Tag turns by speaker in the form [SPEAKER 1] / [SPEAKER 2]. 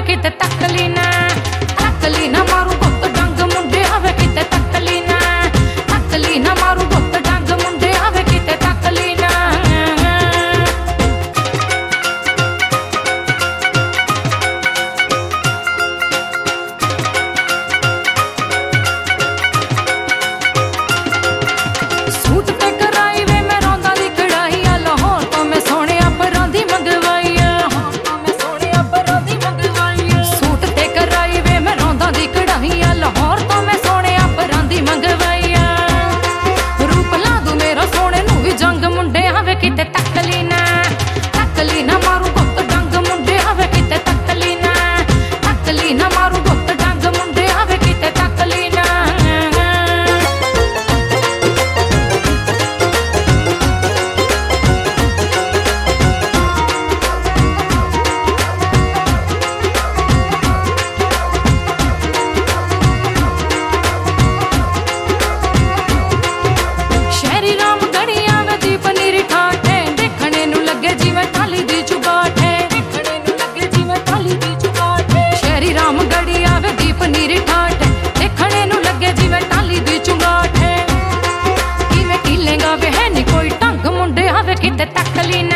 [SPEAKER 1] किते तकली ना मारू गुत्त डंग मुंडे आवे किते तकली ना मारू गुत्त डंग मुंडे आवे किते तकली ना। सूट ते कराई वे मैं रौंदा दी कढ़ाई आ लाहौर तो मैं सोने अपरां दी मंगवाई सूट ते कराई वे मैं रौंदा दी कढ़ाई आ लाहौर तो मैं सोने अपरां दी मंगवाई रूप ला दू मेरा सोने नू भी जंग मुंडे आवे किते तकली ना मारू गुत्त डंग मुंडे आवे किते तकली ना मारू गुत्त डंग मुंडे आवे किते तकली ना। शहरी राम गढ़िया में दी पनीर ठाठे देखने नू लगे जिवें थाली दी चुगाठ है शहरी राम गढ़िया में दी पनीर ठाठे देखने नू लगे जिवें थाली दी चुगाठ है किवें कीलेंगा वे है नी कोई ढंग मुंडे आवे किते तकली ना